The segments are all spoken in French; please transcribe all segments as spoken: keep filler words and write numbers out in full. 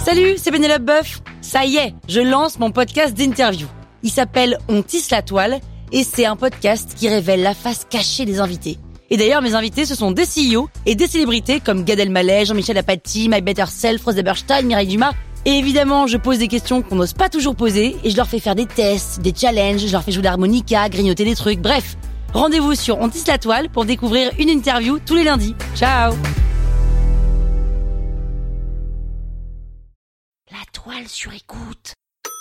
Salut, c'est Pénélope Boeuf. Ça y est, je lance mon podcast d'interview. Il s'appelle On tisse la toile et c'est un podcast qui révèle la face cachée des invités. Et d'ailleurs, mes invités, ce sont des C E O et des célébrités comme Gad Elmaleh, Jean-Michel Apathy, My Better Self, Rose Eberstein, Mireille Dumas. Et évidemment, je pose des questions qu'on n'ose pas toujours poser et je leur fais faire des tests, des challenges, je leur fais jouer d'harmonica, grignoter des trucs, bref. Rendez-vous sur On tisse la toile pour découvrir une interview tous les lundis. Ciao! La toile sur écoute.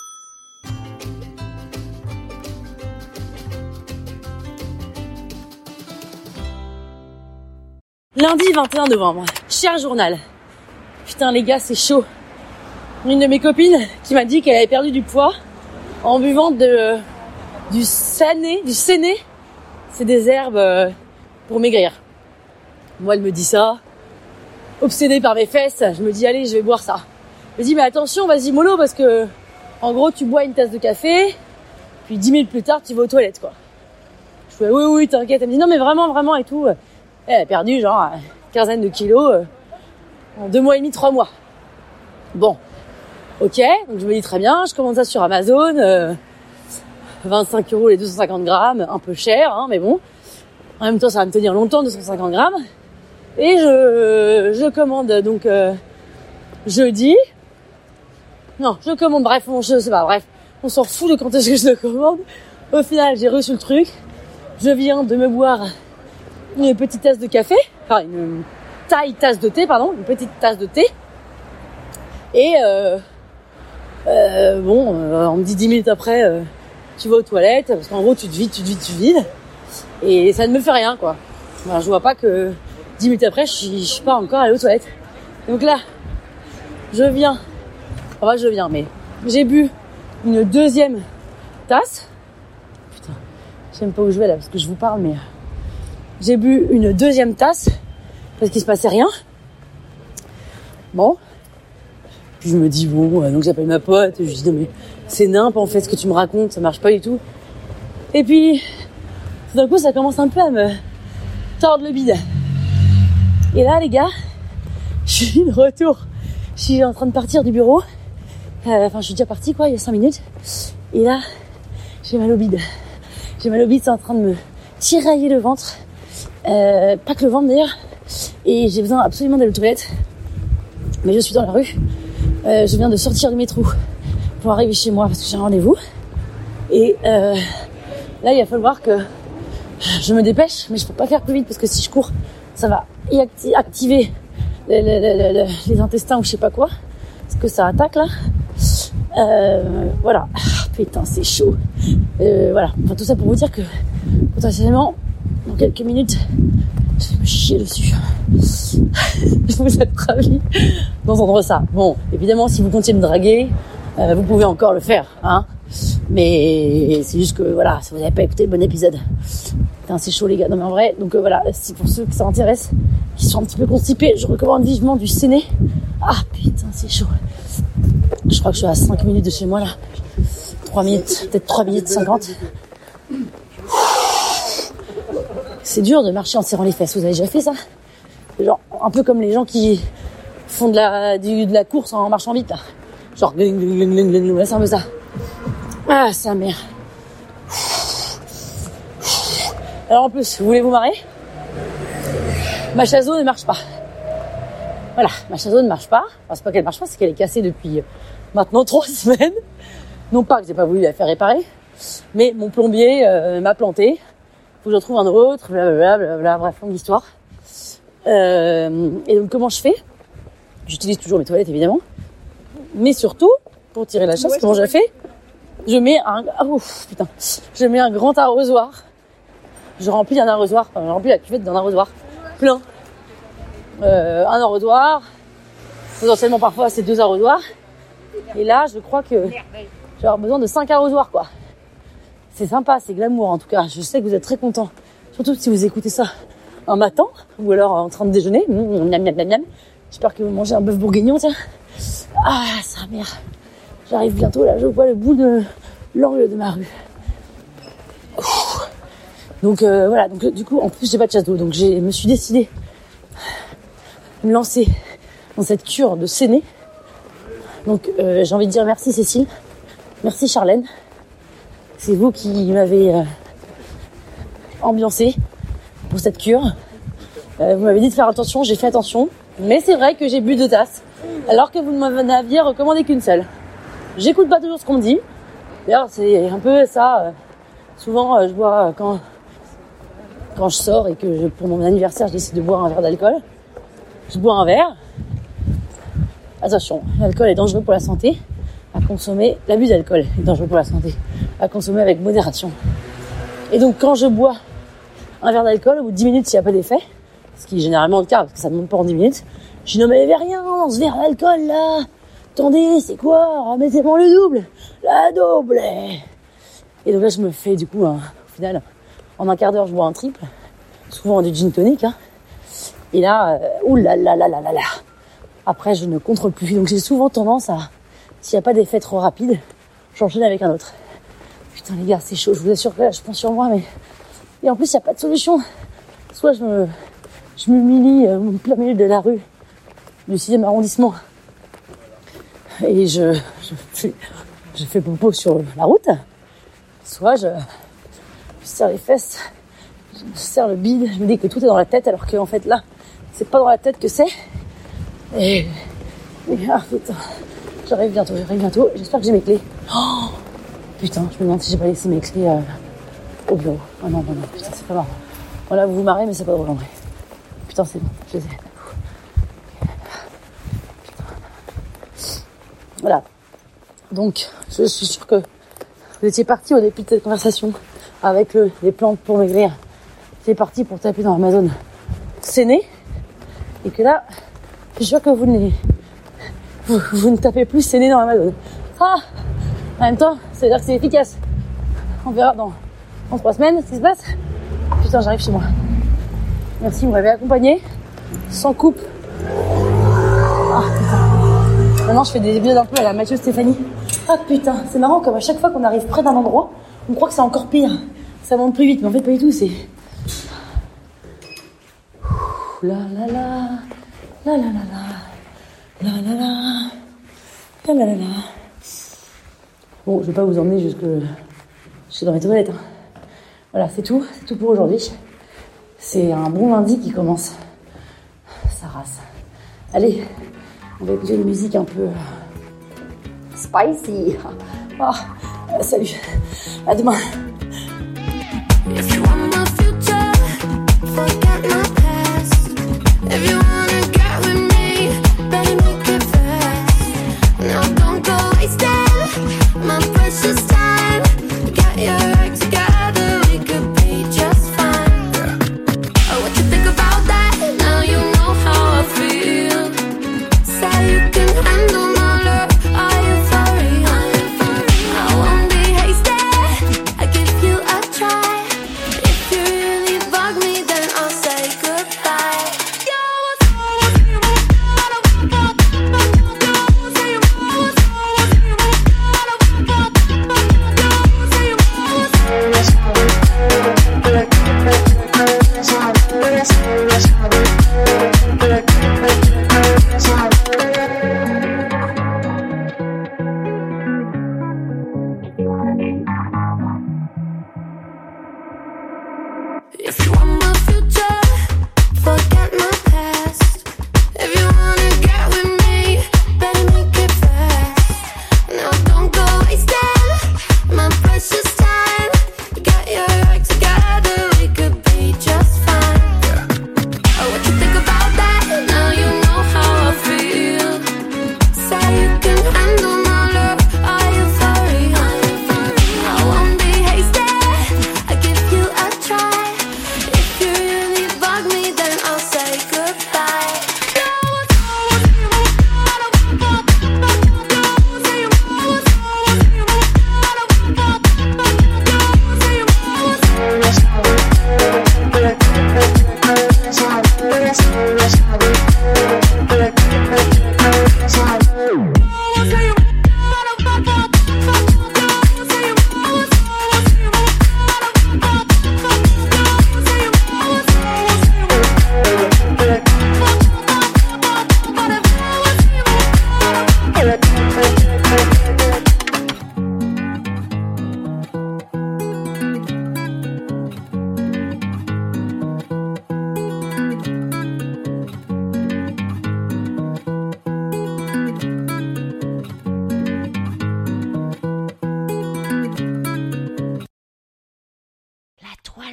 Lundi vingt et un novembre, cher journal. Putain les gars, c'est chaud. Une de mes copines qui m'a dit qu'elle avait perdu du poids en buvant de du sané, du séné. C'est des herbes pour maigrir. Moi, elle me dit ça. Obsédée par mes fesses, je me dis allez, je vais boire ça. Je me dis mais attention, vas-y mollo parce que en gros tu bois une tasse de café, puis dix minutes plus tard tu vas aux toilettes quoi. Je fais oui oui t'inquiète. Elle me dit non mais vraiment vraiment et tout. Elle a perdu genre une quinzaine de kilos en deux mois et demi, trois mois. Bon, ok, donc je me dis très bien, je commande ça sur Amazon, euh, vingt-cinq euros les deux cent cinquante grammes, un peu cher, hein, mais bon. En même temps ça va me tenir longtemps deux cent cinquante grammes. Et je je commande donc euh, jeudi. Non, je commande, bref, on, je sais pas, bref, on s'en fout de quand est-ce que je le commande. Au final, j'ai reçu le truc. Je viens de me boire une petite tasse de café, enfin une taille tasse de thé, pardon, une petite tasse de thé. Et euh, euh, bon, euh, on me dit dix minutes après, euh, tu vas aux toilettes, parce qu'en gros, tu te vides, tu te vides, tu te vides. Et ça ne me fait rien, quoi. Alors, je vois pas que dix minutes après, je suis, je suis pas encore allée aux toilettes. Donc là, je viens... Enfin, je viens, mais j'ai bu une deuxième tasse. Putain, je sais même pas où je vais là, parce que je vous parle, mais... J'ai bu une deuxième tasse, parce qu'il se passait rien. Bon. Puis je me dis, bon, euh, donc j'appelle ma pote, je lui dis, non mais c'est nimp en fait ce que tu me racontes, ça marche pas du tout. Et puis, tout d'un coup, ça commence un peu à me tordre le bide. Et là, les gars, je suis de retour. Je suis en train de partir du bureau. Euh, enfin, je suis déjà partie, quoi, il y a cinq minutes. Et là, j'ai mal au bide. J'ai mal au bide, c'est en train de me tirailler le ventre. Euh, pas que le ventre, d'ailleurs. Et j'ai besoin absolument d'aller aux toilettes. Mais je suis dans la rue. Euh, je viens de sortir du métro pour arriver chez moi parce que j'ai un rendez-vous. Et euh, là, il va falloir que je me dépêche. Mais je peux pas faire plus vite parce que si je cours, ça va y acti- activer le, le, le, le, les intestins ou je sais pas quoi. Parce que ça attaque, là. Euh, voilà. Ah, putain, c'est chaud. Euh, voilà. Enfin, tout ça pour vous dire que, potentiellement, dans quelques minutes, je vais me chier dessus. Vous êtes ravis d'entendre ça. Bon, évidemment, si vous continuez de me draguer, euh, vous pouvez encore le faire, hein. Mais c'est juste que, voilà, si vous n'avez pas écouté le bon épisode. Putain, c'est chaud, les gars. Non, mais en vrai, donc euh, voilà, si pour ceux que ça intéresse, qui sont un petit peu constipés, je recommande vivement du séné. Ah, putain, c'est chaud. Je crois que je suis à cinq minutes de chez moi, là. trois minutes, peut-être trois minutes cinquante. C'est dur de marcher en serrant les fesses. Vous avez déjà fait ça? Genre, un peu comme les gens qui font de la, du, de la course en marchant vite, là. Genre, gling, gling, gling, gling, gling, c'est un peu ça. Ah, sa mère. Alors, en plus, vous voulez vous marrer? Ma chaseau ne marche pas. Voilà, ma chaseau ne marche pas. Enfin, c'est pas qu'elle marche pas, c'est qu'elle est cassée depuis maintenant trois semaines. Non pas que j'ai pas voulu la faire réparer, mais mon plombier euh, m'a planté. Faut que je trouve un autre, blablabla, blablabla, bref, longue histoire. Euh, et donc, comment je fais? J'utilise toujours mes toilettes, évidemment. Mais surtout, pour tirer la chasse, ouais, comment je fais? Je mets un... Oh, putain. Je mets un grand arrosoir. Je remplis un arrosoir. Enfin, je remplis la cuvette d'un arrosoir plein. Euh, un arrosoir. Potentiellement, parfois, c'est deux arrosoirs. Et là, je crois que je vais avoir besoin de cinq arrosoirs, quoi. C'est sympa, c'est glamour, en tout cas. Je sais que vous êtes très contents. Surtout si vous écoutez ça un matin, ou alors en train de déjeuner. Miam, miam, miam, miam. J'espère que vous mangez un bœuf bourguignon, tiens. Ah, sa mère. J'arrive bientôt, là. Je vois le bout de l'angle de ma rue. Ouf. Donc, euh, voilà. Donc, du coup, en plus, j'ai pas de chasse d'eau. Donc, je me suis décidée à me lancer dans cette cure de séné. Donc euh, j'ai envie de dire merci Cécile, merci Charlène. C'est vous qui m'avez euh, ambiancé pour cette cure. Euh, vous m'avez dit de faire attention, j'ai fait attention. Mais c'est vrai que j'ai bu deux tasses, alors que vous ne m'en aviez recommandé qu'une seule. J'écoute pas toujours ce qu'on me dit. D'ailleurs, c'est un peu ça. Euh, souvent, euh, je bois quand quand je sors et que je, pour mon anniversaire, je décide de boire un verre d'alcool. Je bois un verre. Attention, l'alcool est dangereux pour la santé. À consommer, l'abus d'alcool est dangereux pour la santé. À consommer avec modération. Et donc, quand je bois un verre d'alcool, au bout de dix minutes, s'il n'y a pas d'effet, ce qui est généralement le cas, parce que ça ne monte pas en dix minutes, je dis non mais il n'y avait rien dans ce verre d'alcool là. Attendez, c'est quoi? Remettez-moi le double. La double. Et donc là, je me fais du coup, un, au final, en un quart d'heure, je bois un triple. Souvent du gin tonic. Hein. Et là, euh, oulala, là, là, là, là. Après, je ne contrôle plus. Donc j'ai souvent tendance à, s'il n'y a pas d'effet trop rapide, j'enchaîne avec un autre. Putain les gars, c'est chaud. Je vous assure que là, je pense sur moi, mais... Et en plus, il n'y a pas de solution. Soit je me... Je m'humilie euh, au plein milieu de la rue du sixième arrondissement et je, je, fais, je fais popo sur la route. Soit je, je serre les fesses, je serre le bide, je me dis que tout est dans la tête alors qu'en fait là, c'est pas dans la tête que c'est. Et, et ah putain, j'arrive bientôt, j'arrive bientôt. J'espère que j'ai mes clés. Oh, putain, je me demande si j'ai pas laissé mes clés euh, au bureau. Oh non, non, non, putain, c'est pas marrant. Voilà, vous vous marrez, mais c'est pas drôle en vrai. Putain, c'est bon, je les ai. Voilà. Donc, je suis sûre que vous étiez partis au début de cette conversation avec le, les plantes pour maigrir. C'est parti pour taper dans Amazon Séné. Et que là, je suis sûre que vous ne, vous, vous ne tapez plus Séné dans Amazon. Ah! En même temps, ça veut dire que c'est efficace. On verra dans, dans trois semaines ce qui se passe. Putain, j'arrive chez moi. Merci, vous m'avez accompagné. Sans coupe. Ah, putain. Maintenant, je fais des épisodes un peu à la Mathieu Stéphanie. Ah, putain. C'est marrant, comme à chaque fois qu'on arrive près d'un endroit, on croit que c'est encore pire. Ça monte plus vite, mais en fait, pas du tout. C'est... Ouh, la la la. La la la la. La la la. La la la la. Bon, je vais pas vous emmener jusque... Je suis dans mes toilettes. Hein. Voilà, c'est tout. C'est tout pour aujourd'hui. C'est un bon lundi qui commence. Ça rase. Allez, on va écouter une musique un peu spicy. Oh, salut. À demain. If you want my future, forget my past. If you wanna get with me, better make it fast. Now don't go wasting my precious time. Get your act together, we could be just fine. Oh, what you think about that? Now you know how I feel. Say you can handle my love. Are you for real? I won't be hasty. I can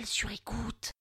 sur écoute.